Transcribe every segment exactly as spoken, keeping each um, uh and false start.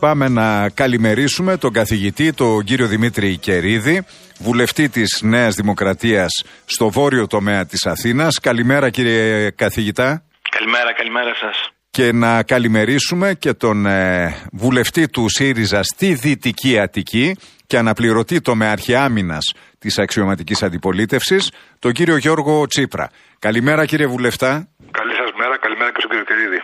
πάμε να καλημερίσουμε τον καθηγητή, τον κύριο Δημήτρη Κερίδη, βουλευτή της Νέας Δημοκρατίας στο βόρειο τομέα της Αθήνας. Καλημέρα κύριε καθηγητά. Καλημέρα, καλημέρα σας. Και να καλημερίσουμε και τον ε, βουλευτή του ΣΥΡΙΖΑ στη Δυτική Αττική και αναπληρωτή τομεάρχη άμυνας της αξιωματικής αντιπολίτευσης, τον κύριο Γιώργο Τσίπρα. Καλημέρα κύριε βουλευτά. Καλή σας μέρα, καλημέρα και στον κύριο Κερίδη.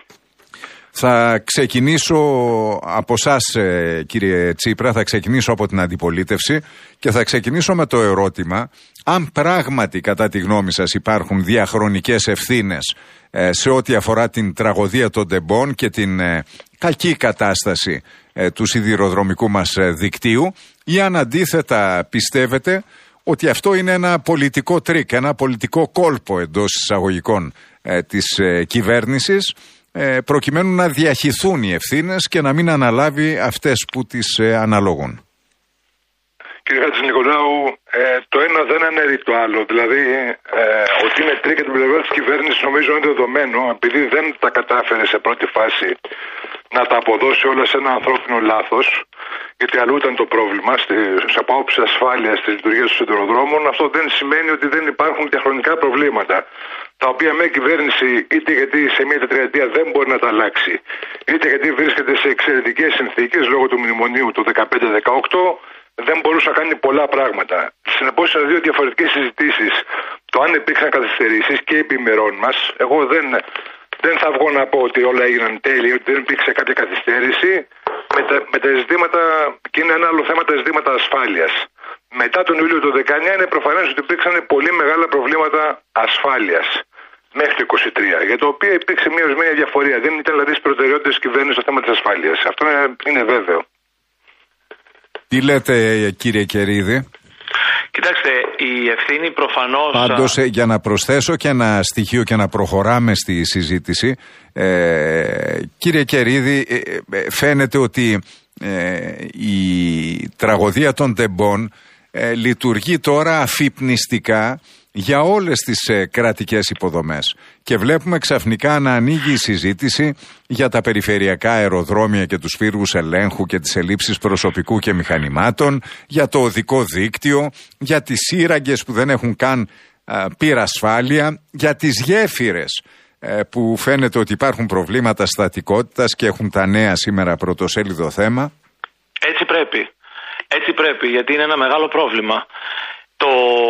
Θα ξεκινήσω από εσάς κύριε Τσίπρα, θα ξεκινήσω από την αντιπολίτευση και θα ξεκινήσω με το ερώτημα αν πράγματι κατά τη γνώμη σας υπάρχουν διαχρονικές ευθύνες ε, σε ό,τι αφορά την τραγωδία των τεμπών και την ε, κακή κατάσταση ε, του σιδηροδρομικού μας ε, δικτύου, ή αν αντίθετα πιστεύετε ότι αυτό είναι ένα πολιτικό τρίκ, ένα πολιτικό κόλπο εντός εισαγωγικών ε, της ε, κυβέρνησης, προκειμένου να διαχυθούν οι ευθύνες και να μην αναλάβει αυτές που τις ε, αναλογούν. Κύριε Χατζηνικολάου, ε, το ένα δεν αναιρεί το άλλο. Δηλαδή, ε, ότι είναι τρίκα την πλευρά της κυβέρνησης νομίζω είναι δεδομένο, επειδή δεν τα κατάφερε σε πρώτη φάση να τα αποδώσει όλα σε ένα ανθρώπινο λάθος, γιατί αλλού ήταν το πρόβλημα, στις απόψεις ασφάλειας της λειτουργίας των σιδηροδρόμων. Αυτό δεν σημαίνει ότι δεν υπάρχουν διαχρονικά προβλήματα, τα οποία μια κυβέρνηση, είτε γιατί σε μια τετραετία δεν μπορεί να τα αλλάξει, είτε γιατί βρίσκεται σε εξαιρετικές συνθήκες λόγω του μνημονίου του δεκαπέντε δεκαοκτώ, δεν μπορούσε να κάνει πολλά πράγματα. Συνεπώς, είναι δύο διαφορετικές συζητήσεις. Το αν υπήρξαν καθυστερήσεις και επί ημερών μας, εγώ δεν, δεν θα βγω να πω ότι όλα έγιναν τέλεια, ότι δεν υπήρξε κάποια καθυστέρηση. Με τα, με τα ζητήματα, και είναι ένα άλλο θέμα, τα ζητήματα ασφάλειας. Μετά τον Ιούλιο του δεκαεννιά είναι προφανές ότι υπήρξαν πολύ μεγάλα προβλήματα ασφάλειας μέχρι το είκοσι τρία, για το οποίο υπήρξε μια ορισμένη διαφορία. Δεν ήταν δηλαδή στις προτεραιότητες της κυβέρνησης στο θέμα της ασφάλειας. Αυτό είναι, είναι βέβαιο. Τι λέτε κύριε Κερίδη? Κοιτάξτε, η ευθύνη προφανώς... Πάντως, για να προσθέσω και ένα στοιχείο και να προχωράμε στη συζήτηση, ε, κύριε Κερίδη, ε, φαίνεται ότι ε, η τραγωδία των τεμπών ε, λειτουργεί τώρα αφυπνιστικά για όλες τις ε, κρατικές υποδομές. Και βλέπουμε ξαφνικά να ανοίγει η συζήτηση για τα περιφερειακά αεροδρόμια και τους φύργους ελέγχου και τις ελλείψεις προσωπικού και μηχανημάτων, για το οδικό δίκτυο, για τις σύραγγες που δεν έχουν καν ε, πυρασφάλεια, για τις γέφυρες ε, που φαίνεται ότι υπάρχουν προβλήματα στατικότητας και έχουν τα νέα σήμερα πρωτοσέλιδο θέμα. Έτσι πρέπει. Έτσι πρέπει, γιατί είναι ένα μεγάλο πρόβλημα. Το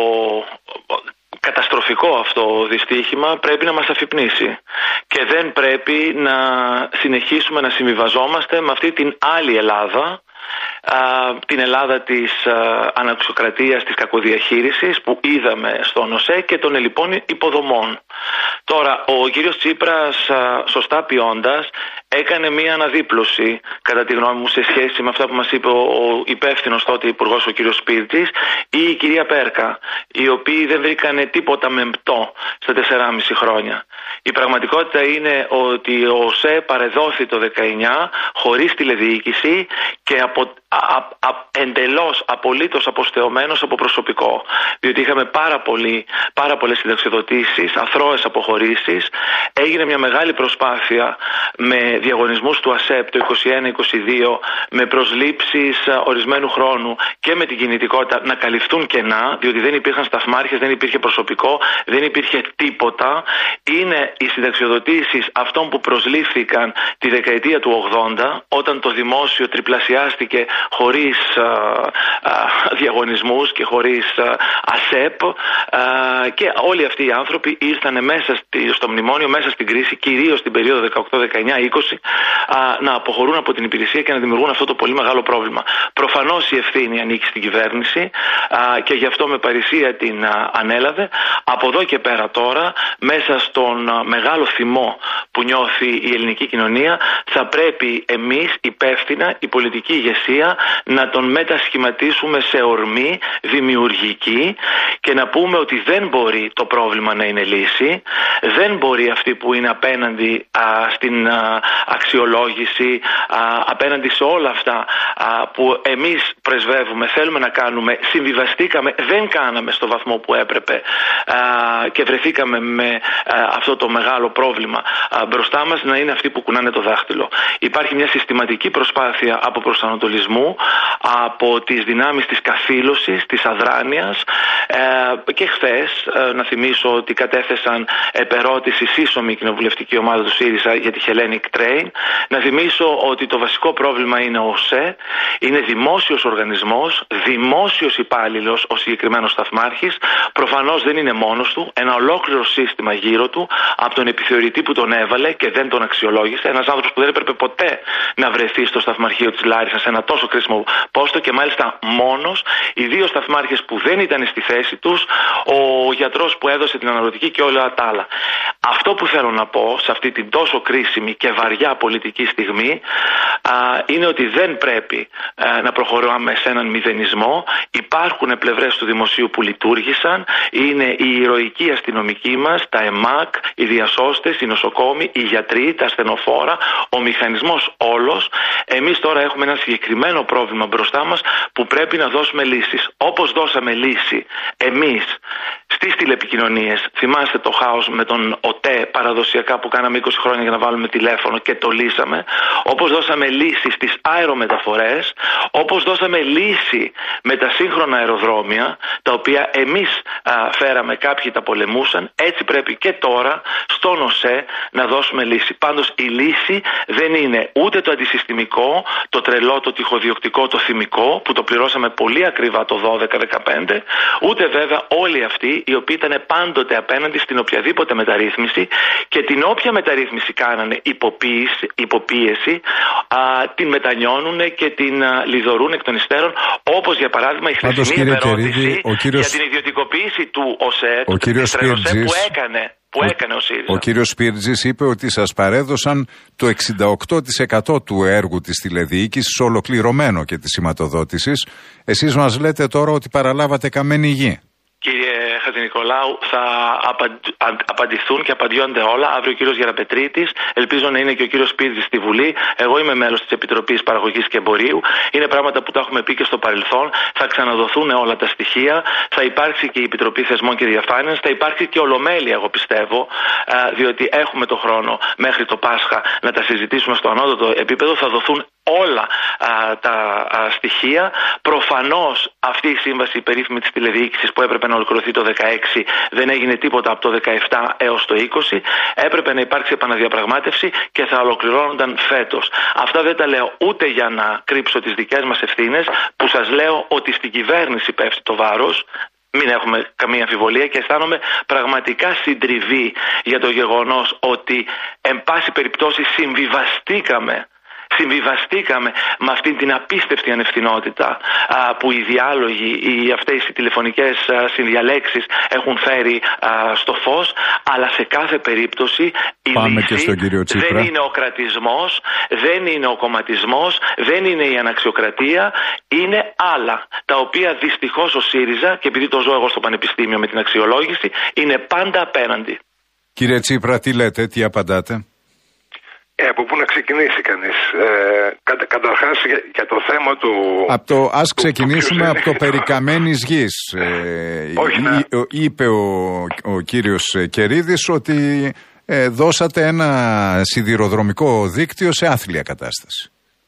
καταστροφικό αυτό δυστύχημα πρέπει να μας αφυπνήσει και δεν πρέπει να συνεχίσουμε να συμβιβαζόμαστε με αυτή την άλλη Ελλάδα, α, την Ελλάδα της αναξιοκρατίας, της κακοδιαχείρισης που είδαμε στον ΟΣΕ και των ελλειπών υποδομών. Τώρα, ο κύριος Τσίπρας, α, σωστά ποιώντας, έκανε μία αναδίπλωση, κατά τη γνώμη μου, σε σχέση με αυτά που μας είπε ο υπεύθυνος τότε υπουργός, ο κύριος Σπίρτζης, ή η κυρία Πέρκα, οι οποίοι δεν βρήκανε τίποτα μεμπτό στα τεσσεράμισι χρόνια. Η πραγματικότητα είναι ότι ο ΟΣΕ παρεδόθη το δεκαεννιά χωρίς τηλεδιοίκηση και από, α, α, εντελώς απολύτως αποστεωμένος από προσωπικό. Διότι είχαμε πάρα, πολύ, πάρα πολλές συνταξιοδοτήσεις, αθρώες αποχωρήσεις. Έγινε μια μεγάλη προσπάθεια με διαγωνισμούς του ΑΣΕΠ το είκοσι ένα είκοσι δύο, με προσλήψεις ορισμένου χρόνου και με την κινητικότητα να καλυφθούν κενά, διότι δεν υπήρχαν σταθμάρχες, δεν υπήρχε προσωπικό, δεν υπήρχε τίποτα. Είναι οι συνταξιοδοτήσεις αυτών που προσλήφθηκαν τη δεκαετία του ογδόντα, όταν το δημόσιο τριπλασιάστηκε χωρίς α, α, διαγωνισμούς και χωρίς α, ΑΣΕΠ, α, και όλοι αυτοί οι άνθρωποι ήρθαν μέσα στη, στο μνημόνιο, μέσα στην κρίση, κυρίως την περίοδο δεκαοκτώ δεκαεννιά είκοσι, α, να αποχωρούν από την υπηρεσία και να δημιουργούν αυτό το πολύ μεγάλο πρόβλημα. Προφανώς η ευθύνη ανήκει στην κυβέρνηση α, και γι' αυτό με παρησία την α, ανέλαβε. Από εδώ και πέρα τώρα, μέσα στον α, μεγάλο θυμό που νιώθει η ελληνική κοινωνία, θα πρέπει εμείς υπεύθυνα, η πολιτική πολιτική ηγεσία να τον μετασχηματίσουμε σε ορμή δημιουργική και να πούμε ότι δεν μπορεί το πρόβλημα να είναι λύση, δεν μπορεί αυτοί που είναι απέναντι α, στην α, αξιολόγηση, α, απέναντι σε όλα αυτά α, που εμείς πρεσβεύουμε, θέλουμε να κάνουμε, συμβιβαστήκαμε, δεν κάναμε στο βαθμό που έπρεπε α, και βρεθήκαμε με α, αυτό το μεγάλο πρόβλημα α, μπροστά μας, να είναι αυτοί που κουνάνε το δάχτυλο. Υπάρχει μια συστηματική προσπάθεια από προσανατολισμού, από τις δυνάμεις της καθήλωσης, της αδράνειας ε, και χθες ε, να θυμίσω ότι κατέθεσαν επερώτηση σύσσωμη κοινοβουλευτική ομάδα του ΣΥΡΙΖΑ για τη Hellenic Train. Να θυμίσω ότι το βασικό πρόβλημα είναι ο ΟΣΕ, είναι δημόσιος οργανισμός, δημόσιος υπάλληλος ο συγκεκριμένος σταθμάρχης, προφανώς δεν είναι μόνος του, ένα ολόκληρο σύστημα γύρω του από τον επιθεωρητή που τον έβαλε και δεν τον αξιολόγησε, ένας άνθρωπος που δεν έπρεπε ποτέ να βρεθεί στο σταθμαρχείο της Λάρισσας σε ένα τόσο κρίσιμο πόστο και μάλιστα μόνος, οι δύο σταθμάρχες που δεν ήταν στη θέση τους, ο γιατρός που έδωσε την αναρωτική και όλα τα άλλα. Αυτό που θέλω να πω σε αυτή την τόσο κρίσιμη και βαριά πολιτική στιγμή α, είναι ότι δεν πρέπει α, να προχωράμε σε έναν μηδενισμό. Υπάρχουν πλευρές του δημοσίου που λειτουργήσαν, είναι η ηρωική αστυνομική μας, τα ΕΜΑΚ, οι διασώστες, οι νοσοκόμοι, οι γιατροί, τα ασθενοφόρα, ο μηχανισμός όλος. Εμείς τώρα έχουμε ένα συγκεκριμένο πρόβλημα μπροστά μας που πρέπει να δώσουμε λύσεις. Όπως δώσαμε λύση εμείς στις τηλεπικοινωνίες, θυμάστε το χάος με τον ΟΤΕ παραδοσιακά που κάναμε είκοσι χρόνια για να βάλουμε τηλέφωνο και το λύσαμε, όπως δώσαμε λύση στις αερομεταφορές, όπως δώσαμε λύση με τα σύγχρονα αεροδρόμια, τα οποία εμείς α, φέραμε, κάποιοι τα πολεμούσαν, έτσι πρέπει και τώρα στον ΟΣΕ να δώσουμε λύση. Πάντως η λύση δεν είναι ούτε το αντισυστημικό, το τρελό, το τυχοδιοκτικό, το θυμικό, που το πληρώσαμε πολύ ακριβά το δώδεκα δεκαπέντε, ούτε βέβαια όλοι αυτοί οι οποίοι ήταν πάντοτε απέναντι στην οποιαδήποτε μεταρρύθμιση και την όποια μεταρρύθμιση κάνανε υποποίηση, υποπίεση, α, την μετανιώνουν και την α, λιδωρούν εκ των υστέρων, όπως για παράδειγμα η χθεσινή ερώτηση κύριος... για την ιδιωτικοποίηση του ΟΣΕ, του Τρενοσέ που έκανε. Που ο, έκανε ο, ο κύριος Σπίρτζης είπε ότι σας παρέδωσαν το εξήντα οκτώ τοις εκατό του έργου της τηλεδιοίκησης ολοκληρωμένο και της σηματοδότησης. Εσείς μας λέτε τώρα ότι παραλάβατε καμένη γη. Κύριε Χατζηνικολάου, θα απαντηθούν και απαντιόνται όλα. Αύριο ο κύριος Γεραπετρίτης, ελπίζω να είναι και ο κύριος Σπίρτζης στη Βουλή. Εγώ είμαι μέλος της Επιτροπής Παραγωγής και Εμπορίου. Είναι πράγματα που τα έχουμε πει και στο παρελθόν. Θα ξαναδοθούν όλα τα στοιχεία. Θα υπάρξει και η Επιτροπή Θεσμών και Διαφάνειας. Θα υπάρξει και ολομέλεια, εγώ πιστεύω, διότι έχουμε το χρόνο μέχρι το Πάσχα να τα συζητήσουμε στο ανώτατο επίπεδο. Θα δοθούν όλα α, τα α, στοιχεία. Προφανώς αυτή η σύμβαση η περίφημη της τηλεδιοίκησης που έπρεπε να ολοκληρωθεί το δεκαέξι δεν έγινε τίποτα από το δεκαεπτά έως το είκοσι. Έπρεπε να υπάρξει επαναδιαπραγμάτευση και θα ολοκληρώνονταν φέτος. Αυτά δεν τα λέω ούτε για να κρύψω τις δικές μας ευθύνες, που σας λέω ότι στην κυβέρνηση πέφτει το βάρος. Μην έχουμε καμία αμφιβολία και αισθάνομαι πραγματικά συντριβή για το γεγονός ότι εν πάση περιπτώσει συμβιβαστήκαμε Συμβιβαστήκαμε με αυτήν την απίστευτη ανευθυνότητα α, που οι διάλογοι, οι, αυτές οι τηλεφωνικές α, συνδιαλέξεις έχουν φέρει α, στο φως, αλλά σε κάθε περίπτωση η Πάμε λύση δεν είναι ο κρατισμός, δεν είναι ο κομματισμός, δεν είναι η αναξιοκρατία, είναι άλλα, τα οποία δυστυχώς ο ΣΥΡΙΖΑ, και επειδή το ζω εγώ στο Πανεπιστήμιο με την αξιολόγηση, είναι πάντα απέναντι. Κύριε Τσίπρα, τι λέτε, τι απαντάτε? Ε, από πού να ξεκινήσει κανείς? Ε, κατα, καταρχάς για, για το θέμα του... Από το, ας του, ξεκινήσουμε από το περί καμένης γης. Ε, Όχι, να... Είπε ο, ο κύριος Κερίδης ότι ε, δώσατε ένα σιδηροδρομικό δίκτυο σε άθλια κατάσταση.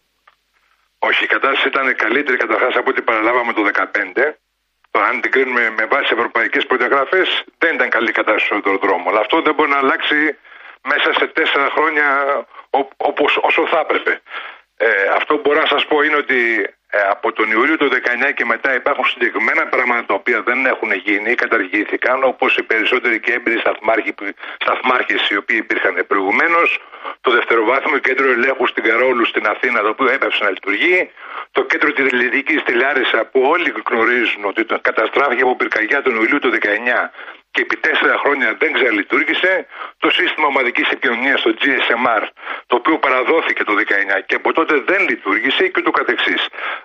Όχι, η κατάσταση ήταν καλύτερη καταρχάς από ό,τι παραλάβαμε το δύο χιλιάδες δεκαπέντε. Τώρα, αν την κρίνουμε με βάση ευρωπαϊκές προδιαγραφές, δεν ήταν καλή κατάσταση στο σιδηροδρόμο. Αλλά αυτό δεν μπορεί να αλλάξει μέσα σε τέσσερα χρόνια όπως, όσο θα έπρεπε. Ε, αυτό που μπορώ να σας πω είναι ότι ε, από τον Ιούλιο του δεκαεννιά και μετά υπάρχουν συγκεκριμένα πράγματα τα οποία δεν έχουν γίνει ή καταργήθηκαν, όπως οι περισσότεροι και έμπειροι σταθμάρχες οι οποίοι υπήρχαν προηγουμένως, το δευτεροβάθμιο κέντρο ελέγχου στην Καρόλου στην Αθήνα, το οποίο έπεψε να λειτουργεί, το κέντρο τηλεδιοίκησης στη Λάρισα που όλοι γνωρίζουν ότι καταστράφηκε από πυρκαγιά τον Ιούλιο του δεκαεννιά και επί τέσσερα χρόνια δεν ξαναλειτουργήσε, το σύστημα ομαδικής επικοινωνίας, το τζι ες εμ αρ, το οποίο παραδόθηκε το δεκαεννιά και από τότε δεν λειτουργήσε και ούτω καθεξής.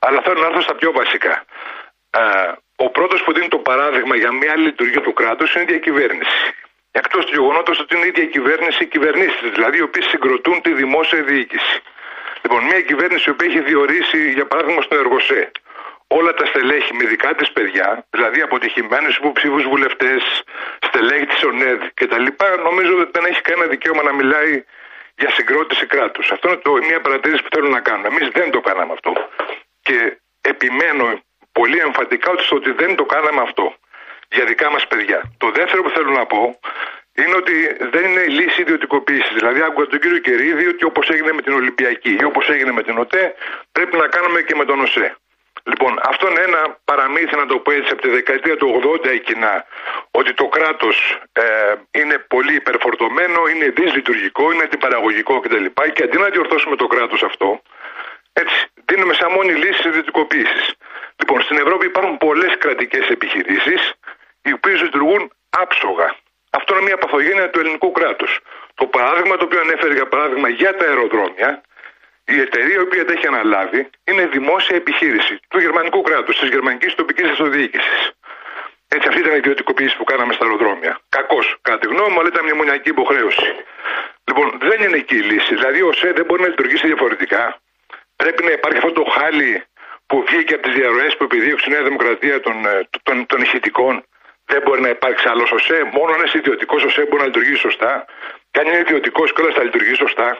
Αλλά θέλω να έρθω στα πιο βασικά. Ε, ο πρώτος που δίνει το παράδειγμα για μια άλλη λειτουργία του κράτους είναι η διακυβέρνηση. Εκτός του γεγονότος ότι είναι η ίδια κυβέρνηση, οι κυβερνήσεις δηλαδή, οι οποίες συγκροτούν τη δημόσια διοίκηση. Λοιπόν, μια κυβέρνηση που έχει διορίσει, για παράδειγμα, στον Εργοσέ όλα τα στελέχη με δικά της παιδιά, δηλαδή αποτυχημένους υποψήφιους βουλευτές, στελέχη της ΟΝΕΔ κτλ., νομίζω ότι δεν έχει κανένα δικαίωμα να μιλάει για συγκρότηση κράτους. Αυτό είναι το, μια παρατήρηση που θέλω να κάνω. Εμείς δεν το κάναμε αυτό. Και επιμένω πολύ εμφαντικά ότι δεν το κάναμε αυτό για δικά μας παιδιά. Το δεύτερο που θέλω να πω είναι ότι δεν είναι η λύση ιδιωτικοποίηση. Δηλαδή, άκουγα τον κύριο Κερίδη ότι όπως έγινε με την Ολυμπιακή ή όπως έγινε με την ΟΤΕ, πρέπει να κάνουμε και με τον ΟΣΕ. Λοιπόν, αυτό είναι ένα παραμύθι, να το πω έτσι, από τη δεκαετία του ογδόντα εκείνα, ότι το κράτος ε, είναι πολύ υπερφορτωμένο, είναι δυσλειτουργικό, είναι αντιπαραγωγικό κτλ. Και αντί να διορθώσουμε το κράτος αυτό, έτσι, δίνουμε σαν μόνη λύση ιδιωτικοποίησης. Λοιπόν, στην Ευρώπη υπάρχουν πολλές κρατικές επιχειρήσεις, οι οποίες λειτουργούν άψογα. Αυτό είναι μια παθογένεια του ελληνικού κράτους. Το παράδειγμα το οποίο ανέφερε, για παράδειγμα, για τα αεροδρόμια, η εταιρεία η οποία τα έχει αναλάβει είναι δημόσια επιχείρηση του γερμανικού κράτους, της γερμανικής τοπικής αυτοδιοίκησης. Έτσι, αυτή ήταν η ιδιωτικοποίηση που κάναμε στα αεροδρόμια. Κακώς, κατά τη γνώμη μου, αλλά ήταν μια μονιακή υποχρέωση. Λοιπόν, δεν είναι εκεί η λύση. Δηλαδή, ο ΣΕ δεν μπορεί να λειτουργήσει διαφορετικά. Πρέπει να υπάρχει αυτό το χάλι που βγήκε από τις διαρροές που επιδίωξε η Νέα Δημοκρατία των, των, των ηχητικών. Δεν μπορεί να υπάρξει άλλο ΟΣΕ. Μόνο ένας ιδιωτικός ΟΣΕ μπορεί να λειτουργήσει σωστά. Και αν είναι ιδιωτικός και όλα θα λειτουργήσει σωστά.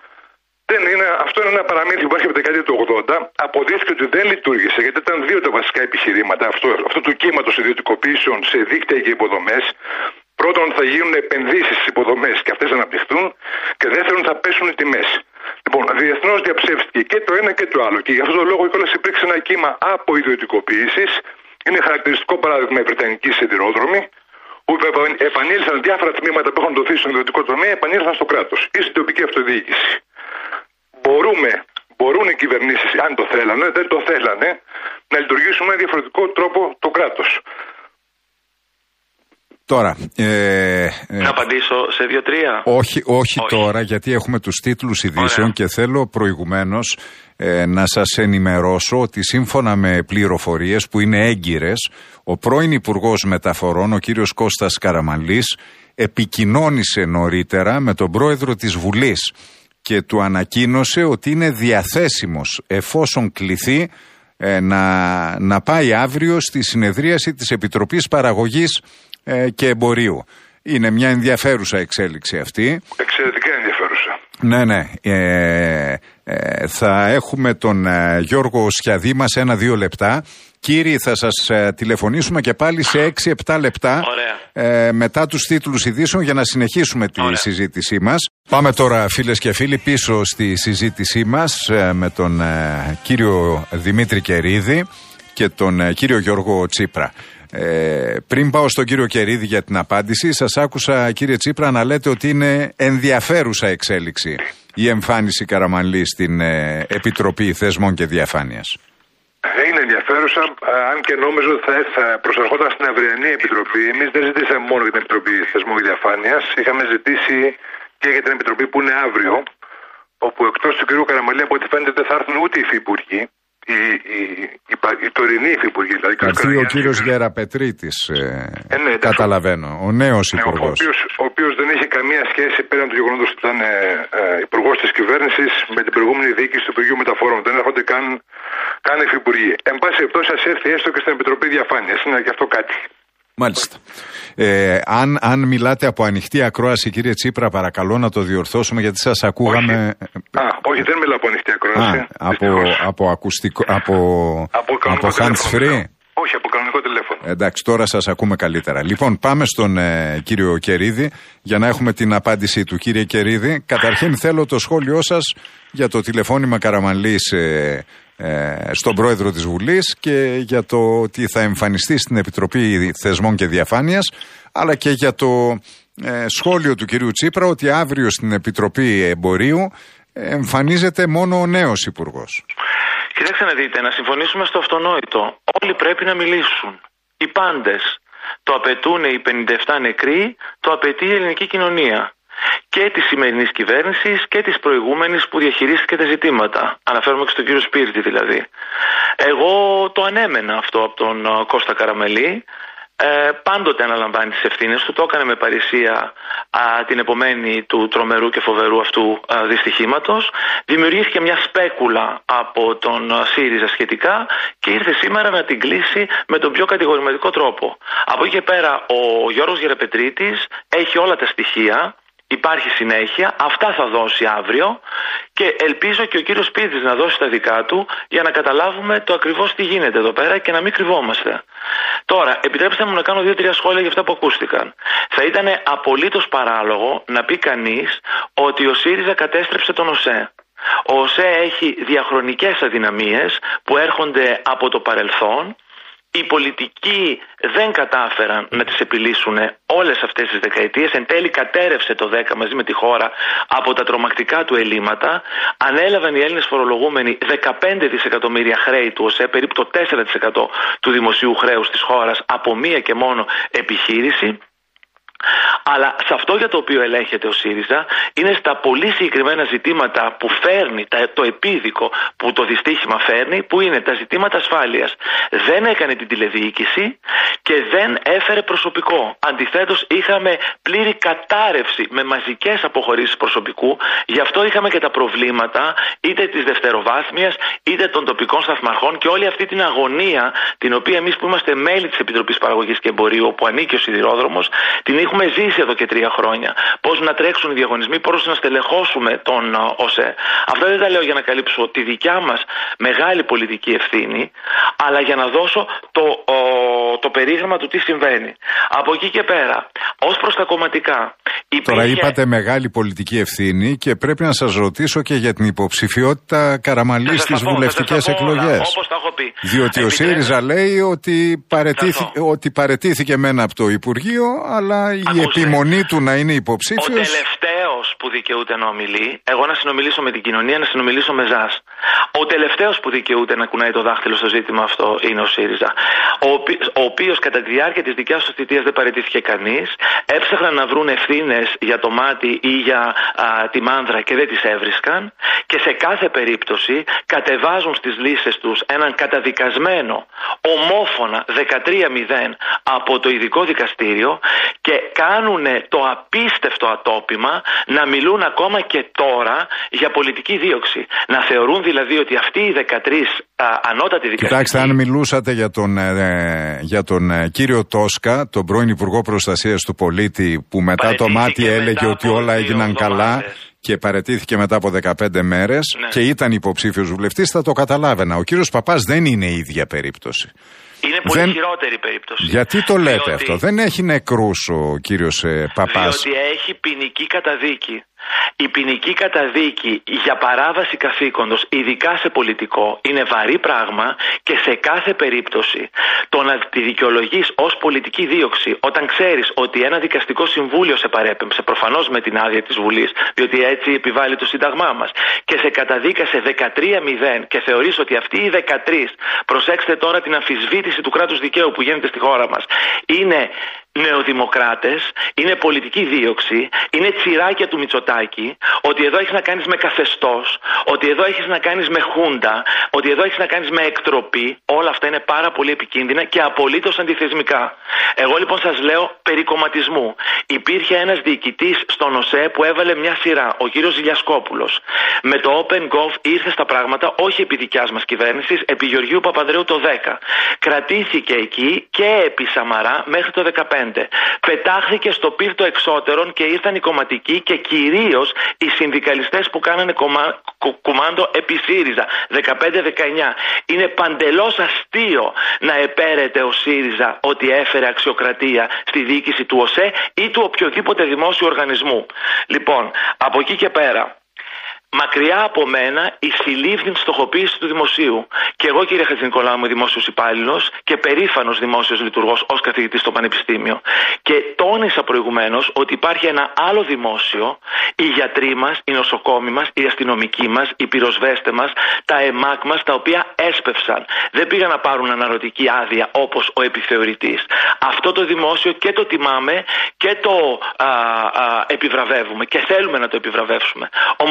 Δεν είναι, αυτό είναι ένα παραμύθι που υπάρχει από τη δεκαετία του ογδόντα. Αποδείχθηκε ότι δεν λειτουργήσε, γιατί ήταν δύο τα βασικά επιχειρήματα αυτό, αυτό του κύματος ιδιωτικοποίησεων σε δίκτυα και υποδομές. Πρώτον, θα γίνουν επενδύσεις στις υποδομές και αυτές θα αναπτυχθούν. Και δεύτερον, θα πέσουν οι τιμές. Λοιπόν, διεθνώς διαψεύστηκε και το ένα και το άλλο. Και γι' αυτόν τον λόγο κιόλας υπήρξε ένα κύμα από ιδιωτικοποίησης. Είναι χαρακτηριστικό παράδειγμα οι Βρετανικοί σιδηρόδρομοι, που επανήλθαν διάφορα τμήματα που έχουν δοθεί στον ιδιωτικό τομέα, επανήλθαν στο κράτος ή στην τοπική αυτοδιοίκηση. Μπορούμε, μπορούν οι κυβερνήσεις, αν το θέλανε, δεν το θέλανε, να λειτουργήσουν με διαφορετικό τρόπο το κράτος. Τώρα, ε, ε, να απαντήσω σε δύο-τρία. Όχι, όχι, όχι τώρα, γιατί έχουμε τους τίτλους ειδήσεων. Ωραία. Και θέλω προηγουμένως ε, να σας ενημερώσω ότι σύμφωνα με πληροφορίες που είναι έγκυρες, ο πρώην Υπουργός Μεταφορών, ο κύριος Κώστας Καραμανλής, επικοινώνησε νωρίτερα με τον πρόεδρο της Βουλής και του ανακοίνωσε ότι είναι διαθέσιμος εφόσον κληθεί ε, να, να πάει αύριο στη συνεδρίαση της Επιτροπής Παραγωγής ε, και Εμπορίου. Είναι μια ενδιαφέρουσα εξέλιξη αυτή. Εξαιρετικά ενδιαφέρουσα. Ναι, ναι. Ε, ε, θα έχουμε τον ε, Γιώργο Σιαδή μας ένα-δύο λεπτά. Κύριοι, θα σας ε, τηλεφωνήσουμε και πάλι σε έξι επτά λεπτά ε, μετά τους τίτλους ειδήσεων για να συνεχίσουμε τη Ωραία. συζήτησή μας. Πάμε τώρα, φίλες και φίλοι, πίσω στη συζήτησή μας ε, με τον ε, κύριο Δημήτρη Κερίδη και τον ε, κύριο Γιώργο Τσίπρα. Ε, πριν πάω στον κύριο Κερίδη για την απάντηση, σας άκουσα, κύριε Τσίπρα, να λέτε ότι είναι ενδιαφέρουσα εξέλιξη η εμφάνιση Καραμανλή στην ε, Επιτροπή Θεσμών και Διαφάνειας. Είναι ενδιαφέρουσα, αν και νόμιζα ότι θα, θα προσερχόταν στην αυριανή Επιτροπή. Εμείς δεν ζητήσαμε μόνο για την Επιτροπή Θεσμών και Διαφάνειας, είχαμε ζητήσει και για την Επιτροπή που είναι αύριο, όπου εκτός του κ. Καραμανλή, από ό,τι φαίνεται, δεν θα έρθουν ούτε οι υφυπουργοί. Η, η, η, η τωρινή υφυπουργή, δηλαδή. Αυτή ο κύριος Γεραπετρίτης, ε, ε, ναι, καταλαβαίνω, ο νέος ναι, υπουργός. Ο οποίος δεν είχε καμία σχέση πέραν του γεγονότος ότι ήταν ε, ε, υπουργός της κυβέρνησης με την προηγούμενη διοίκηση του Υπουργείου Μεταφορών. Δεν έρχονται καν, καν υφυπουργοί. Εν πάση περιπτώσει, ας έρθει έστω και στην Επιτροπή Διαφάνειας. Είναι και αυτό κάτι. Μάλιστα. Ε, αν, αν μιλάτε από ανοιχτή ακρόαση, κύριε Τσίπρα, παρακαλώ να το διορθώσουμε, γιατί σας ακούγαμε. Όχι, Α, όχι δεν μιλάω από ανοιχτή ακρόαση. Α, από, από ακουστικό. Από, από, από hands free. Όχι, από κανονικό τηλέφωνο. Εντάξει, τώρα σας ακούμε καλύτερα. Λοιπόν, πάμε στον ε, κύριο Κερίδη για να έχουμε την απάντησή του. Κύριε Κερίδη, καταρχήν θέλω το σχόλιο σας για το τηλεφώνημα Καραμανλής ε, ε, στον πρόεδρο της Βουλής και για το ότι θα εμφανιστεί στην Επιτροπή Θεσμών και Διαφάνειας, αλλά και για το ε, σχόλιο του κυρίου Τσίπρα ότι αύριο στην Επιτροπή Εμπορίου εμφανίζεται μόνο ο νέος υπουργός. Κοιτάξτε να δείτε, να συμφωνήσουμε στο αυτονόητο. Όλοι πρέπει να μιλήσουν. Οι πάντες. Το απαιτούν οι πενήντα επτά νεκροί, το απαιτεί η ελληνική κοινωνία. Και τη σημερινή κυβέρνηση και τη προηγούμενη που διαχειρίστηκε τα ζητήματα. Αναφέρομαι και στον κύριο Σπίρτη δηλαδή. Εγώ το ανέμενα αυτό από τον Κώστα Καραμελή. Ε, πάντοτε αναλαμβάνει τις ευθύνες του, το έκανε με παρησία α, την επομένη του τρομερού και φοβερού αυτού α, δυστυχήματος. Δημιουργήθηκε μια σπέκουλα από τον α, ΣΥΡΙΖΑ σχετικά και ήρθε σήμερα να την κλείσει με τον πιο κατηγορηματικό τρόπο. Από εκεί και πέρα ο Γιώργος Γεραπετρίτης έχει όλα τα στοιχεία. Υπάρχει συνέχεια, αυτά θα δώσει αύριο και ελπίζω και ο κύριος Σπύριτης να δώσει τα δικά του για να καταλάβουμε το ακριβώς τι γίνεται εδώ πέρα και να μην κρυβόμαστε. Τώρα, επιτρέψτε μου να κάνω δύο-τρία σχόλια για αυτά που ακούστηκαν. Θα ήταν απολύτως παράλογο να πει κανείς ότι ο ΣΥΡΙΖΑ κατέστρεψε τον ΟΣΕ. Ο ΟΣΕ έχει διαχρονικές αδυναμίες που έρχονται από το παρελθόν. Οι πολιτικοί δεν κατάφεραν να τις επιλύσουν όλες αυτές τις δεκαετίες. Εν τέλει κατέρευσε το δέκα μαζί με τη χώρα από τα τρομακτικά του ελλείμματα. Ανέλαβαν οι Έλληνες φορολογούμενοι δεκαπέντε δισεκατομμύρια χρέη του ΟΣΕ, περίπου το τέσσερα τοις εκατό του δημοσίου χρέους της χώρας, από μία και μόνο επιχείρηση. Αλλά σε αυτό για το οποίο ελέγχεται ο ΣΥΡΙΖΑ είναι στα πολύ συγκεκριμένα ζητήματα που φέρνει, το επίδικο που το δυστύχημα φέρνει, που είναι τα ζητήματα ασφάλειας. Δεν έκανε την τηλεδιοίκηση και δεν έφερε προσωπικό. Αντιθέτως είχαμε πλήρη κατάρρευση με μαζικές αποχωρήσεις προσωπικού. Γι' αυτό είχαμε και τα προβλήματα είτε της δευτεροβάθμιας είτε των τοπικών σταθμαρχών και όλη αυτή την αγωνία την οποία εμείς που είμαστε μέλη της Επιτροπής Παραγωγής και Εμπορίου, όπου ανήκει ο σιδηρόδρομος, την έχουμε ζήσει εδώ και τρία χρόνια. Πώς να τρέξουν οι διαγωνισμοί, πώς να στελεχώσουμε τον ΟΣΕ. Αυτά δεν τα λέω για να καλύψω τη δικιά μας μεγάλη πολιτική ευθύνη, αλλά για να δώσω το, ο, το περίγραμμα του τι συμβαίνει. Από εκεί και πέρα, ως προς τα κομματικά. Υπήρχε... Τώρα είπατε μεγάλη πολιτική ευθύνη και πρέπει να σας ρωτήσω και για την υποψηφιότητα Καραμαλή στις βουλευτικές εκλογές. Όπως τα έχω πει. Διότι Επιτρέπω. Ο ΣΥΡΙΖΑ λέει ότι, παρετήθη, ότι παρετήθηκε μένα από το Υπουργείο, αλλά η Ακούσε. επιμονή του να είναι υποψήφιος. Ο τελευταίος που δικαιούται να ομιλεί, εγώ να συνομιλήσω με την κοινωνία, να συνομιλήσω με εσάς. Ο τελευταίος που δικαιούται να κουνάει το δάχτυλο στο ζήτημα αυτό είναι ο ΣΥΡΙΖΑ. Ο, οποί, ο οποίος κατά τη διάρκεια της δικιάς του θητείας δεν παραιτήθηκε κανείς. Έψαχναν να βρουν ευθύνες για το μάτι ή για α, τη μάνδρα και δεν τις έβρισκαν. Και σε κάθε περίπτωση κατεβάζουν στις λίστες τους έναν καταδικασμένο ομόφωνα δεκατρία μηδέν από το ειδικό δικαστήριο και κάνουν το απίστευτο ατόπιμα να μιλούν ακόμα και τώρα για πολιτική δίωξη. Να θεωρούν δηλαδή ότι αυτοί οι δεκατρείς α, ανώτατοι δικαστικοί... Κοιτάξτε, αν μιλούσατε για τον, ε, για τον ε, κύριο Τόσκα, τον πρώην Υπουργό Προστασίας του Πολίτη, που μετά το μάτι έλεγε ότι όλα έγιναν καλά και παραιτήθηκε μετά από δεκαπέντε μέρες, ναι, και ήταν υποψήφιος βουλευτής, θα το καταλάβαινα. Ο κύριος Παπάς δεν είναι η ίδια περίπτωση. Είναι πολύ δεν... χειρότερη περίπτωση. Γιατί το λέτε διότι... αυτό? Δεν έχει νεκρούς ο κύριος ε, Παπάς. Διότι έχει ποινική καταδίκη. Η ποινική καταδίκη για παράβαση καθήκοντος, ειδικά σε πολιτικό, είναι βαρύ πράγμα και σε κάθε περίπτωση το να τη δικαιολογείς ως πολιτική δίωξη όταν ξέρεις ότι ένα δικαστικό συμβούλιο σε παρέπεμψε, προφανώς με την άδεια της Βουλής, διότι έτσι επιβάλλει το Σύνταγμά μας, και σε καταδίκασε δεκατρία μηδέν και θεωρείς ότι αυτοί οι δεκατρείς, προσέξτε τώρα την αμφισβήτηση του κράτους δικαίου που γίνεται στη χώρα μας, είναι νεοδημοκράτες, είναι πολιτική δίωξη, είναι τσιράκια του Μητσοτάκη, ότι εδώ έχεις να κάνεις με καθεστώς, ότι εδώ έχεις να κάνεις με χούντα, ότι εδώ έχεις να κάνεις με εκτροπή. Όλα αυτά είναι πάρα πολύ επικίνδυνα και απολύτως αντιθεσμικά. Εγώ λοιπόν σας λέω περί κομματισμού. Υπήρχε ένας διοικητής στον ΟΣΕ που έβαλε μια σειρά, ο κύριος Ζηλιασκόπουλος. Με το OpenGov ήρθε στα πράγματα, όχι επί δικιάς μας κυβέρνησης, επί Γεωργίου Παπανδρέου το δέκα. Κρατήθηκε εκεί και επί Σαμαρά μέχρι το δεκαπέντε. Πετάχθηκε στο πύρτο εξώτερων και ήρθαν οι κομματικοί και κυρίως οι συνδικαλιστές που κάνανε κομμα... κουμάντο επί ΣΥΡΙΖΑ δεκαπέντε δεκαεννιά. Είναι παντελώς αστείο να επέρεται ο ΣΥΡΙΖΑ ότι έφερε αξιοκρατία στη διοίκηση του ΟΣΕ ή του οποιοδήποτε δημόσιου οργανισμού. Λοιπόν, από εκεί και πέρα, μακριά από μένα η συλλήβδην στοχοποίηση του δημοσίου. Και εγώ, κύριε Χατζηνικολάου, είμαι δημόσιος υπάλληλος και περήφανος δημόσιος λειτουργός ως καθηγητής στο Πανεπιστήμιο. Και τόνισα προηγουμένως ότι υπάρχει ένα άλλο δημόσιο, οι γιατροί μας, οι νοσοκόμοι μας, οι αστυνομικοί μας, οι πυροσβέστες μας, τα ΕΜΑΚ μας, τα οποία έσπευσαν. Δεν πήγαν να πάρουν αναρωτική άδεια όπως ο επιθεωρητής. Αυτό το δημόσιο και το τιμάμε και το α, α, επιβραβεύουμε και θέλουμε να το επιβραβεύσουμε. Όμως να συμφωνήσουμε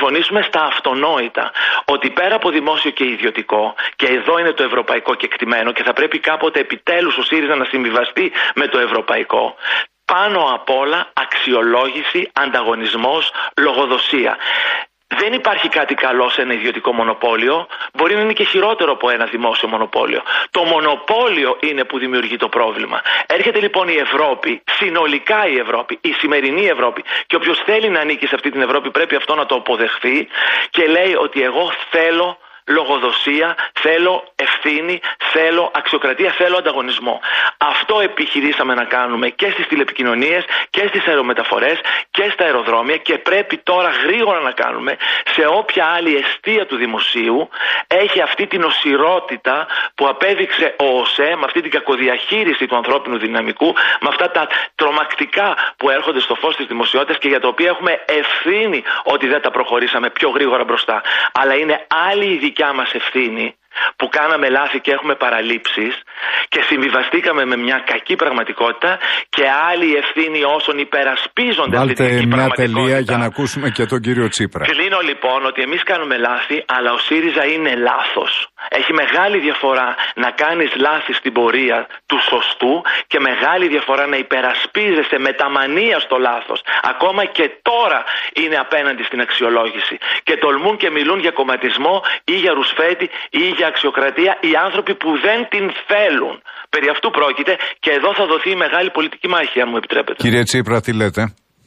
συμφωνήσουμε στα αυτονόητα. Ότι πέρα από δημόσιο και ιδιωτικό, και εδώ είναι το ευρωπαϊκό κεκτημένο και θα πρέπει κάποτε επιτέλους ο ΣΥΡΙΖΑ να συμβιβαστεί με το ευρωπαϊκό. Πάνω απ' όλα αξιολόγηση, ανταγωνισμός, λογοδοσία. Δεν υπάρχει κάτι καλό σε ένα ιδιωτικό μονοπόλιο, μπορεί να είναι και χειρότερο από ένα δημόσιο μονοπόλιο. Το μονοπόλιο είναι που δημιουργεί το πρόβλημα. Έρχεται λοιπόν η Ευρώπη, συνολικά η Ευρώπη, η σημερινή Ευρώπη, και όποιος θέλει να ανήκει σε αυτή την Ευρώπη πρέπει αυτό να το αποδεχθεί και λέει ότι εγώ θέλω λογοδοσία, θέλω ευθύνη, θέλω αξιοκρατία, θέλω ανταγωνισμό. Αυτό επιχειρήσαμε να κάνουμε και στις τηλεπικοινωνίες και στις αερομεταφορές και στα αεροδρόμια και πρέπει τώρα γρήγορα να κάνουμε σε όποια άλλη εστία του δημοσίου έχει αυτή την οσιρότητα που απέδειξε ο ΟΣΕ με αυτή την κακοδιαχείριση του ανθρώπινου δυναμικού, με αυτά τα τρομακτικά που έρχονται στο φως της δημοσιότητας και για τα οποία έχουμε ευθύνη ότι δεν τα προχωρήσαμε πιο γρήγορα μπροστά. Αλλά είναι άλλη η δικιά μας ευθύνη που κάναμε λάθη και έχουμε παραλήψεις και συμβιβαστήκαμε με μια κακή πραγματικότητα και άλλη ευθύνη όσων υπερασπίζονται αυτή την κακή πραγματικότητα. Βάλτε μια τελεία για να ακούσουμε και τον κύριο Τσίπρα. Κλείνω λοιπόν ότι εμείς κάνουμε λάθη, αλλά ο ΣΥΡΙΖΑ είναι λάθος. Έχει μεγάλη διαφορά να κάνεις λάθη στην πορεία του σωστού και μεγάλη διαφορά να υπερασπίζεσαι με τα μανία στο λάθος. Ακόμα και τώρα είναι απέναντι στην αξιολόγηση και τολμούν και μιλούν για κομματισμό ή για ρουσφέτη ή για αξιοκρατία οι άνθρωποι που δεν την θέλουν. Περί αυτού πρόκειται και εδώ θα δοθεί η μεγάλη πολιτική μάχη, αν μου επιτρέπετε. Κύριε Τσίπρα, τι λέτε?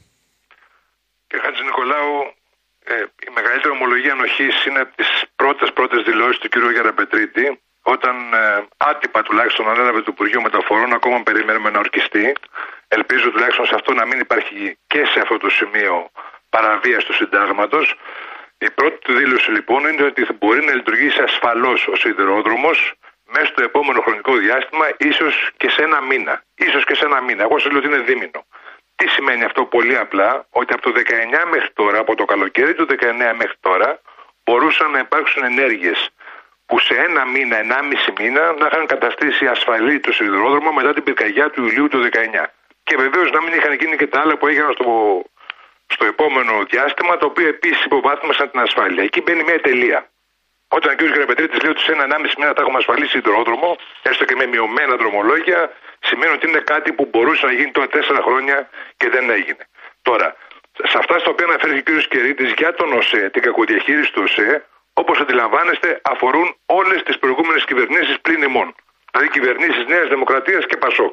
Κύριε Χατζηνικολάου, ε, η μεγαλύτερη ομολογία ανοχής είναι από τις πρώτες πρώτες δηλώσεις του κ. Γεραπετρίτη, όταν ε, άτυπα τουλάχιστον ανέλαβε το Υπουργείο Μεταφορών, ακόμα περιμένουμε να ορκιστεί. Ελπίζω τουλάχιστον σε αυτό να μην υπάρχει και σε αυτό το σημείο παραβίαση του συντάγματος. Η πρώτη του δήλωση λοιπόν είναι ότι μπορεί να λειτουργήσει ασφαλώς ο σιδηρόδρομος μέσα στο επόμενο χρονικό διάστημα, ίσως και σε ένα μήνα. Ίσως και σε ένα μήνα. Εγώ σας λέω ότι είναι δίμηνο. Τι σημαίνει αυτό? Πολύ απλά, ότι από το δεκαεννιά μέχρι τώρα, από το καλοκαίρι του δεκαεννιά μέχρι τώρα, μπορούσαν να υπάρξουν ενέργειες που σε ένα μήνα, ενάμιση μήνα, να είχαν καταστήσει ασφαλή το σιδηρόδρομο μετά την πυρκαγιά του Ιουλίου του δεκαεννιά. Και βεβαίως να μην είχαν γίνει και τα άλλα που έγιναν στο, στο επόμενο διάστημα, το οποίο επίσης υποβάθμισαν την ασφάλεια. Εκεί μπαίνει μια τελεία. Όταν ο κ. Γεραπετρίτης λέει ότι σε ένα ενάμιση μήνα θα έχουμε ασφαλίσει σιδηρόδρομο, έστω και με μειωμένα δρομολόγια, σημαίνει ότι είναι κάτι που μπορούσε να γίνει τώρα τέσσερα χρόνια και δεν έγινε. Τώρα, σε αυτά στα οποία αναφέρει ο κ. Κερίτης για τον ΟΣΕ, την κακοδιαχείριση του ΟΣΕ, όπως αντιλαμβάνεστε, αφορούν όλες τις προηγούμενες κυβερνήσεις πλην ημών. Δηλαδή κυβερνήσεις Νέας Δημοκρατίας και Πασόκ.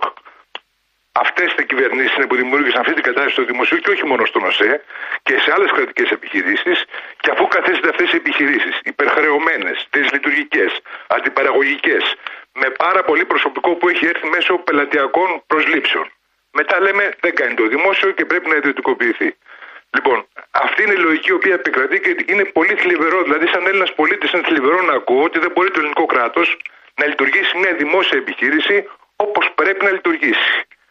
Αυτές οι κυβερνήσεις είναι που δημιούργησαν αυτή την κατάσταση στο δημοσίου και όχι μόνο στον ΟΣΕ και σε άλλες κρατικές επιχειρήσεις. Και αφού καθίσετε αυτές οι επιχειρήσεις υπερχρεωμένες, δυσλειτουργικές, αντιπαραγωγικές, με πάρα πολύ προσωπικό που έχει έρθει μέσω πελατειακών προσλήψεων, μετά λέμε δεν κάνει το δημόσιο και πρέπει να ιδιωτικοποιηθεί. Λοιπόν, αυτή είναι η λογική η οποία επικρατεί και είναι πολύ θλιβερό. Δηλαδή, σαν Έλληνας πολίτης, είναι θλιβερό να ακούω ότι δεν μπορεί το ελληνικό κράτος να λειτουργήσει μια δημόσια επιχείρηση όπως πρέπει να λειτουργήσει.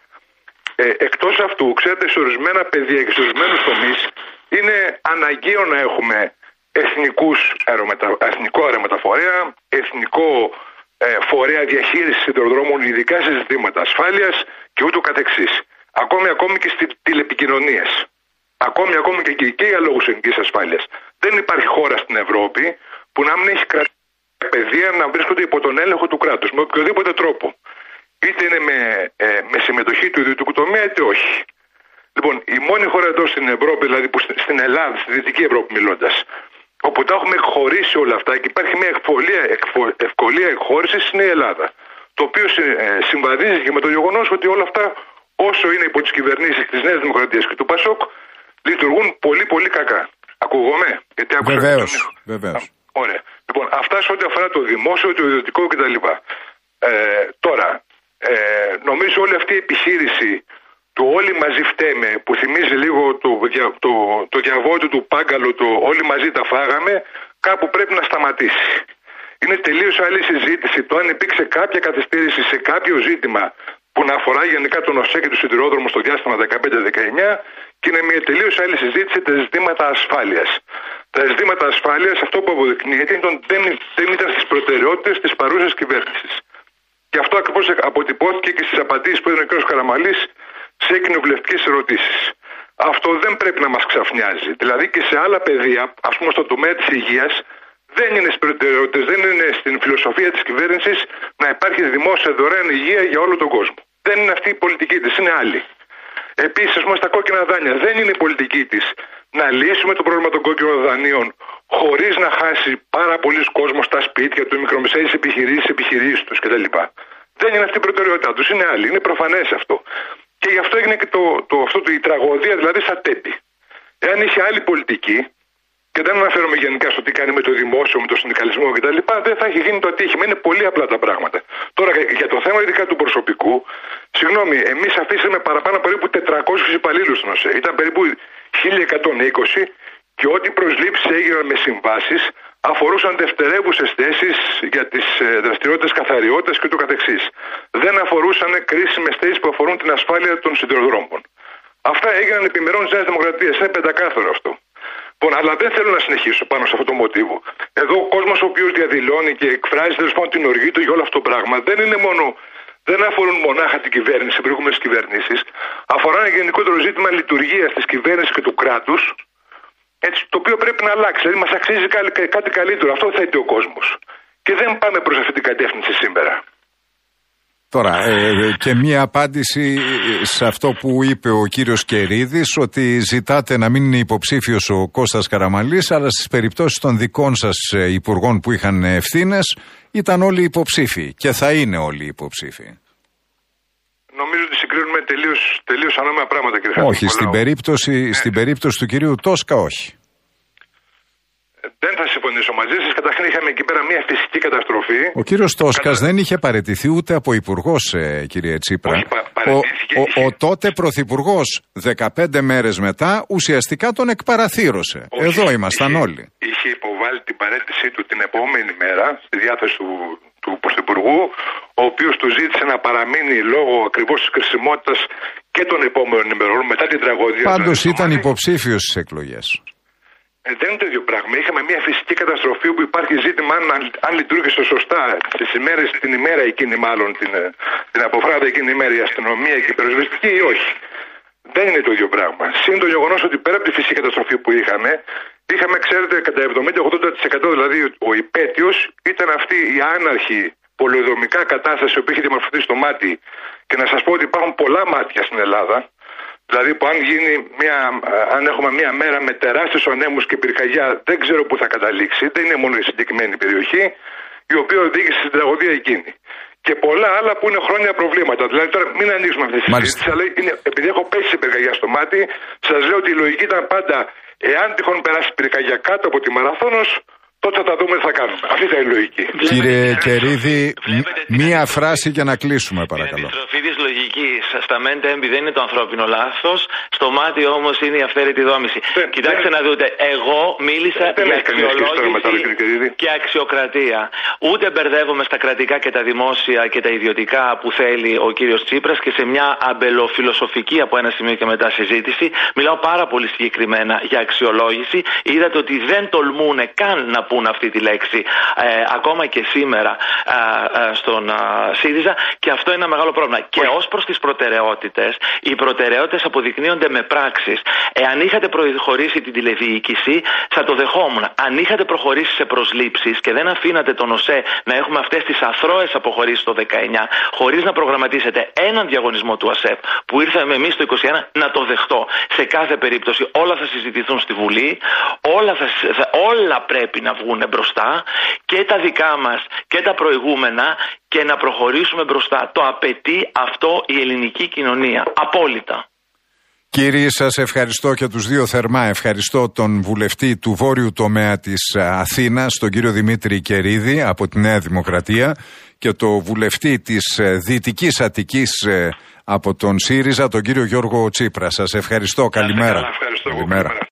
Ε, εκτός αυτού, ξέρετε, σε ορισμένα πεδία και σε ορισμένους τομείς είναι αναγκαίο να έχουμε εθνικούς αερομετα... εθνικό αερομεταφορέα, εθνικό ε, φορέα διαχείρισης σιδηροδρόμων, ειδικά σε ζητήματα ασφάλειας και ούτω καθεξής. Ακόμη, ακόμη και στις τηλεπικοινωνίες. Ακόμη, ακόμη και εκεί και για λόγους εθνικής ασφάλειας. Δεν υπάρχει χώρα στην Ευρώπη που να μην έχει κρατήσει παιδεία να βρίσκονται υπό τον έλεγχο του κράτους με οποιοδήποτε τρόπο. Είτε είναι με, ε, με συμμετοχή του ιδιωτικού τομέα, είτε όχι. Λοιπόν, η μόνη χώρα εδώ στην Ευρώπη, δηλαδή που στην Ελλάδα, στη Δυτική Ευρώπη μιλώντας, όπου τα έχουμε εκχωρήσει όλα αυτά και υπάρχει μια ευκολία, ευκολία εκχώρησης, είναι η Ελλάδα. Το οποίο ε, συμβαδίζει και με το γεγονός ότι όλα αυτά, όσο είναι υπό τις κυβερνήσεις της Νέας Δημοκρατίας και του Πασόκ, λειτουργούν πολύ πολύ κακά. Ακούγομαι? Βεβαίως. Βεβαίως. Ωραία. Λοιπόν, αυτά σε ό,τι αφορά το δημόσιο, το ιδιωτικό κτλ. Ε, τώρα, ε, νομίζω όλη αυτή η επιχείρηση του όλοι μαζί φταίμε, που θυμίζει λίγο το, το, το διαβόητο του Πάγκαλου, το όλοι μαζί τα φάγαμε, κάπου πρέπει να σταματήσει. Είναι τελείως άλλη συζήτηση το αν υπήρξε κάποια καθυστέρηση σε κάποιο ζήτημα που να αφορά γενικά τον ΟΣΕ και του σιδηρόδρομου στο διάστημα δεκαπέντε δεκαεννιά και είναι μια τελείως άλλη συζήτηση τα ζητήματα ασφάλειας. Τα ζητήματα ασφάλειας, αυτό που αποδεικνύεται, δεν, δεν ήταν στις προτεραιότητες της παρούσας κυβέρνησης. Και αυτό ακριβώς αποτυπώθηκε και στις απαντήσεις που έδινε ο κ. Καραμανλής σε κοινοβουλευτικές ερωτήσεις. Αυτό δεν πρέπει να μας ξαφνιάζει. Δηλαδή και σε άλλα πεδία, ας πούμε στον τομέα της υγείας, δεν είναι στις προτεραιότητες, δεν είναι στην φιλοσοφία της κυβέρνησης να υπάρχει δημόσια δωρεάν υγεία για όλο τον κόσμο. Δεν είναι αυτή η πολιτική της, είναι άλλη. Επίσης, ας πούμε, στα κόκκινα δάνεια, δεν είναι η πολιτική της να λύσουμε το πρόβλημα των κόκκινων δανείων χωρίς να χάσει πάρα πολλοί κόσμος στα σπίτια του, οι μικρομεσαίες επιχειρήσεις, επιχειρήσεις τους κτλ. Δεν είναι αυτή η προτεραιότητά τους, είναι άλλη. Είναι προφανές αυτό. Και γι' αυτό έγινε και το, το, αυτό, η τραγωδία δηλαδή στα τέμπη. Εάν είχε άλλη πολιτική, και δεν αναφέρομαι γενικά στο τι κάνει με το δημόσιο, με το συνδικαλισμό κτλ., δεν θα έχει γίνει το ατύχημα. Είναι πολύ απλά τα πράγματα. Τώρα για το θέμα ειδικά του προσωπικού, συγγνώμη, εμείς αφήσαμε παραπάνω περίπου τετρακόσιους υπαλλήλους στην ΟΣΕ. Ήταν περίπου χίλια εκατόν είκοσι και ό,τι προσλήψεις έγιναν με συμβάσεις αφορούσαν δευτερεύουσες θέσεις για τις δραστηριότητες καθαριότητας και ούτω καθεξής. Δεν αφορούσαν κρίσιμες θέσεις που αφορούν την ασφάλεια των σιδηροδρόμων. Αυτά έγιναν επιμερών της Νέας Δημοκρατίας. Είναι πεντακάθαρο αυτό. Λοιπόν, αλλά δεν θέλω να συνεχίσω πάνω σε αυτό το μοτίβο. Εδώ ο κόσμος ο οποίος διαδηλώνει και εκφράζει τέλος πάντων την οργή του για όλο αυτό το πράγμα δεν είναι μόνο. Δεν αφορούν μονάχα την κυβέρνηση, οι προηγούμενες κυβερνήσεις. Αφορά ένα γενικότερο ζήτημα λειτουργίας της κυβέρνησης και του κράτους. Έτσι, το οποίο πρέπει να αλλάξει. Δηλαδή, μας αξίζει κάτι καλύτερο. Αυτό θέτει ο κόσμος. Και δεν πάμε προς αυτή την κατεύθυνση σήμερα. Τώρα, ε, και μία απάντηση σε αυτό που είπε ο κύριος Κερίδης, ότι ζητάτε να μην είναι υποψήφιος ο Κώστας Καραμανλής, αλλά στις περιπτώσεις των δικών σας υπουργών που είχαν ευθύνες, ήταν όλοι υποψήφοι και θα είναι όλοι υποψήφοι. Νομίζω ότι συγκρίνουμε τελείως, τελείως ανώμεα πράγματα, κύριε Χατζη. Όχι, στην περίπτωση, ναι. στην περίπτωση του κυρίου Τόσκα, όχι. Δεν θα συμφωνήσω μαζί σας. Καταρχήν είχαμε εκεί πέρα μια φυσική καταστροφή. Ο κύριος Τόσκας Κατα... δεν είχε παραιτηθεί ούτε από υπουργός, ε, κύριε Τσίπρα. Όχι, πα, ο, ο, ο, ο τότε πρωθυπουργός δεκαπέντε μέρες μετά ουσιαστικά τον εκπαραθύρωσε. Όχι, Εδώ ήμασταν είχε, όλοι. Είχε υποβάλει την παραίτησή του την επόμενη μέρα στη διάθεση του, του πρωθυπουργού, ο οποίος του ζήτησε να παραμείνει λόγω ακριβώς της κρισιμότητας και των επόμενων ημερών μετά την τραγωδία. Πάντως ήταν υποψήφιος στις εκλογές. Ε, δεν είναι το ίδιο πράγμα. Είχαμε μια φυσική καταστροφή όπου υπάρχει ζήτημα αν, αν λειτουργήσε σωστά στις ημέρες, την ημέρα εκείνη, μάλλον την, την αποφράδα εκείνη ημέρα η αστυνομία και η πυροσβεστική ή όχι. Δεν είναι το ίδιο πράγμα. Συν το γεγονός ότι πέρα από τη φυσική καταστροφή που είχαμε, είχαμε, ξέρετε, κατά εβδομήντα με ογδόντα τοις εκατό δηλαδή ο υπέτειος ήταν αυτή η άναρχη πολεοδομικά κατάσταση που είχε διαμορφωθεί στο μάτι. Και να σας πω ότι υπάρχουν πολλά μάτια στην Ελλάδα. Δηλαδή που αν, γίνει μια, αν έχουμε μια μέρα με τεράστιους ανέμους και πυρκαγιά δεν ξέρω πού θα καταλήξει, δεν είναι μόνο η συγκεκριμένη περιοχή η οποία οδήγησε στην τραγωδία εκείνη. Και πολλά άλλα που είναι χρόνια προβλήματα. Δηλαδή τώρα μην ανοίξουμε αυτή τη συζήτηση, αλλά είναι, επειδή έχω πέσει σε πυρκαγιά στο μάτι, σας λέω ότι η λογική ήταν πάντα εάν τυχόν περάσει πυρκαγιά κάτω από τη Μαραθώνος, τότε θα δούμε τι θα κάνουμε. Αυτή θα είναι η λογική. Κύριε Κερίδη, μία φράση για να κλείσουμε, παρακαλώ. Στα μεν τέμπη δεν είναι το ανθρώπινο λάθος, στο μάτι όμως είναι η αυθαίρετη δόμηση. Yeah, Κοιτάξτε yeah. να δείτε, εγώ μίλησα yeah, για αξιολόγηση και αξιοκρατία. Ούτε μπερδεύομαι στα κρατικά και τα δημόσια και τα ιδιωτικά που θέλει ο κύριος Τσίπρας και σε μια αμπελοφιλοσοφική από ένα σημείο και μετά συζήτηση. Μιλάω πάρα πολύ συγκεκριμένα για αξιολόγηση. Είδατε ότι δεν τολμούν καν να πούν αυτή τη λέξη ε, ακόμα και σήμερα ε, ε, στον ε, ΣΥΡΙΖΑ και αυτό είναι ένα μεγάλο πρόβλημα. Και ως προς τις προτεραιότητες, οι προτεραιότητες αποδεικνύονται με πράξεις. Εάν είχατε προχωρήσει την τηλεδιοίκηση, θα το δεχόμουν. Αν είχατε προχωρήσει σε προσλήψεις και δεν αφήνατε τον ΟΣΕ να έχουμε αυτές τις αθρώες αποχωρήσεις το δεκαεννιά, χωρίς να προγραμματίσετε έναν διαγωνισμό του ΑΣΕΠ που ήρθαμε εμείς το είκοσι ένα, να το δεχτώ. Σε κάθε περίπτωση όλα θα συζητηθούν στη Βουλή, όλα, θα, όλα πρέπει να βγουν μπροστά και τα δικά μας και τα προηγούμενα και να προχωρήσουμε μπροστά. Το απαιτεί αυτό η ελληνική κοινωνία. Απόλυτα. Κύριοι, σας ευχαριστώ και τους δύο θερμά. Ευχαριστώ τον βουλευτή του βόρειου τομέα της Αθήνας, τον κύριο Δημήτρη Κερίδη από τη Νέα Δημοκρατία και το βουλευτή της Δυτικής Αττικής από τον ΣΥΡΙΖΑ, τον κύριο Γιώργο Τσίπρα. Σας ευχαριστώ. Καλημέρα. Ευχαριστώ. Καλημέρα.